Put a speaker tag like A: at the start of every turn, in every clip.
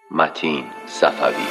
A: متین صفوی.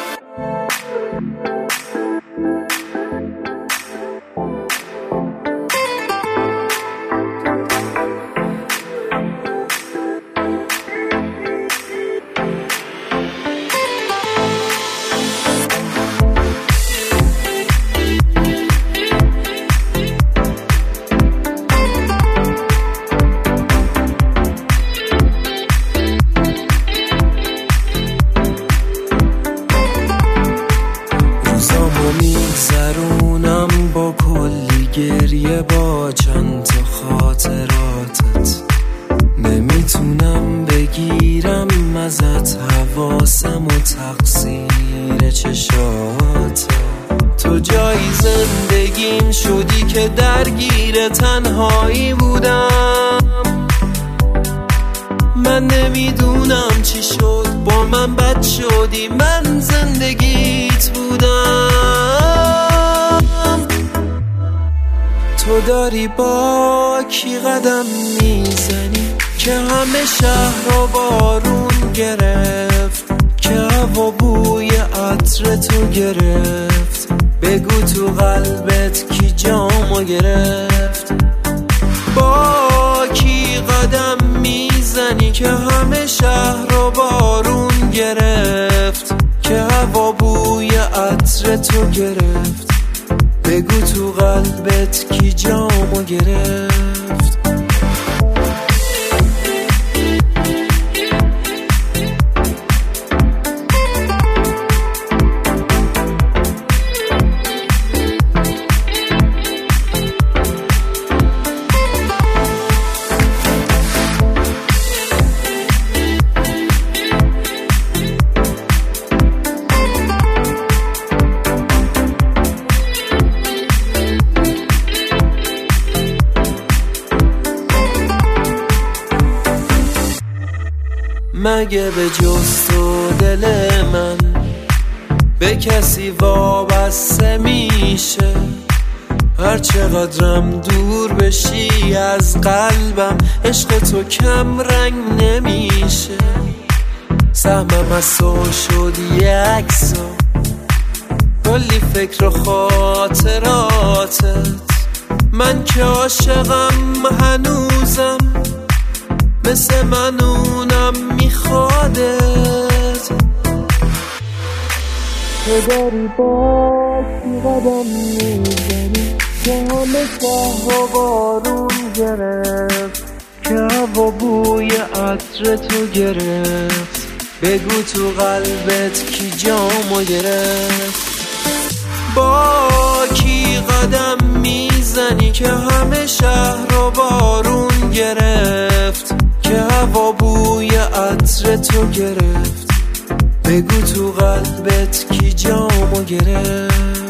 B: میگذرونم با کلی گریه، با چند تا خاطراتت. نمیتونم بگیرم ازت حواسم و تقصیر چشات. تو جایی زندگیم شدی که درگیر تنهایی بودم. من نمیدونم چی شد، با من بد شدی، من زندگیت بودم. تو داری با کی قدم میزنی که همه شهر رو بارون گرفت، که هوا بوی عطر تو گرفت. بگو تو قلبت کی جامو گرفت. با کی قدم میزنی که همه شهر رو بارون گرفت، که هوا بوی عطر تو گرفت. بگو تو قلبت کی جامو گرفت. مگه به جز تو دل من به کسی وابسته میشه؟ هر چقدرم دور بشی از قلبم، عشق تو کم رنگ نمیشه. سهمم از تو شد یکسان، کلی فکر و خاطراتت. من که عاشقم هنوزم، مثل من اونم میخوادت. تو داری با کی قدم میزنی که همه شهر رو بارون گرفت، که هوا بوی عطر تو گرفت. بگو تو قلبت کی جامو گرفت. با کی قدم میزنی که همه شهر رو بارون گرفت، که هوا بوی عطر تو گرفت. بگو تو قلبت کی جامو گرفت.